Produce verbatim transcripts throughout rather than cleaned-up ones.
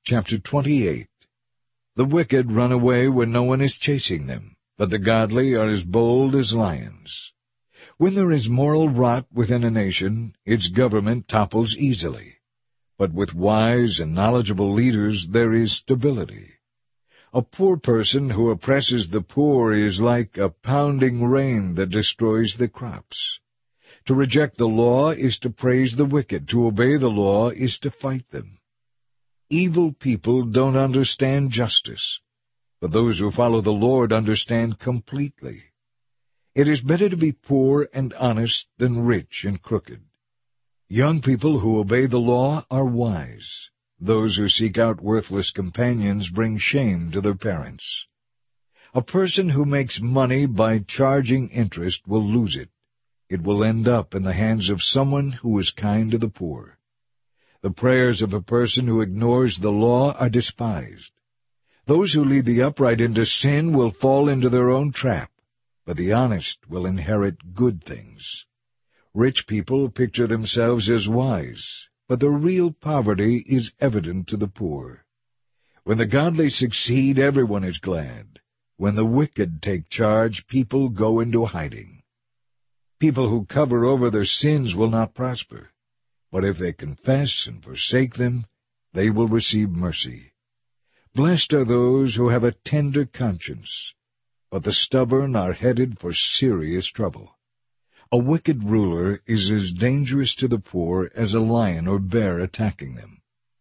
Chapter twenty-eight. The wicked run away when no one is chasing them, but the godly are as bold as lions. When there is moral rot within a nation, its government topples easily. But with wise and knowledgeable leaders there is stability. A poor person who oppresses the poor is like a pounding rain that destroys the crops. To reject the law is to praise the wicked. To obey the law is to fight them. Evil people don't understand justice, but those who follow the Lord understand completely. It is better to be poor and honest than rich and crooked. Young people who obey the law are wise. Those who seek out worthless companions bring shame to their parents. A person who makes money by charging interest will lose it. It will end up in the hands of someone who is kind to the poor. The prayers of a person who ignores the law are despised. Those who lead the upright into sin will fall into their own trap, but the honest will inherit good things. Rich people picture themselves as wise, but their real poverty is evident to the poor. When the godly succeed, everyone is glad. When the wicked take charge, people go into hiding. People who cover over their sins will not prosper, but if they confess and forsake them, they will receive mercy. Blessed are those who have a tender conscience, but the stubborn are headed for serious trouble. A wicked ruler is as dangerous to the poor as a lion or bear attacking them.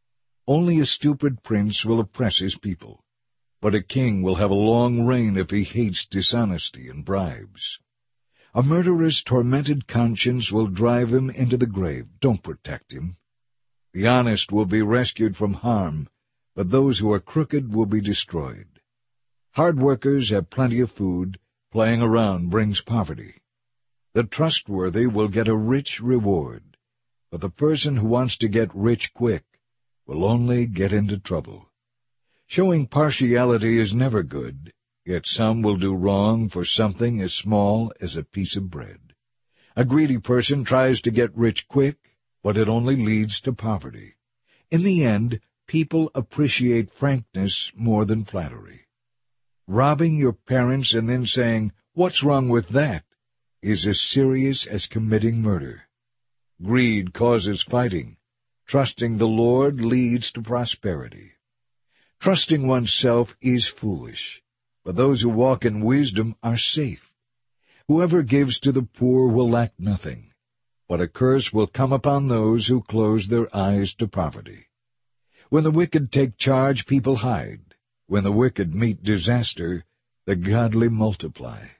Only a stupid prince will oppress his people, but a king will have a long reign if he hates dishonesty and bribes. A murderer's tormented conscience will drive him into the grave. Don't protect him. The honest will be rescued from harm, but those who are crooked will be destroyed. Hard workers have plenty of food. Playing around brings poverty. The trustworthy will get a rich reward, but the person who wants to get rich quick will only get into trouble. Showing partiality is never good. Yet some will do wrong for something as small as a piece of bread. A greedy person tries to get rich quick, but it only leads to poverty. In the end, people appreciate frankness more than flattery. Robbing your parents and then saying, "What's wrong with that?" is as serious as committing murder. Greed causes fighting. Trusting the Lord leads to prosperity. Trusting oneself is foolish, but those who walk in wisdom are safe. Whoever gives to the poor will lack nothing, but a curse will come upon those who close their eyes to poverty. When the wicked take charge, people hide. When the wicked meet disaster, the godly multiply.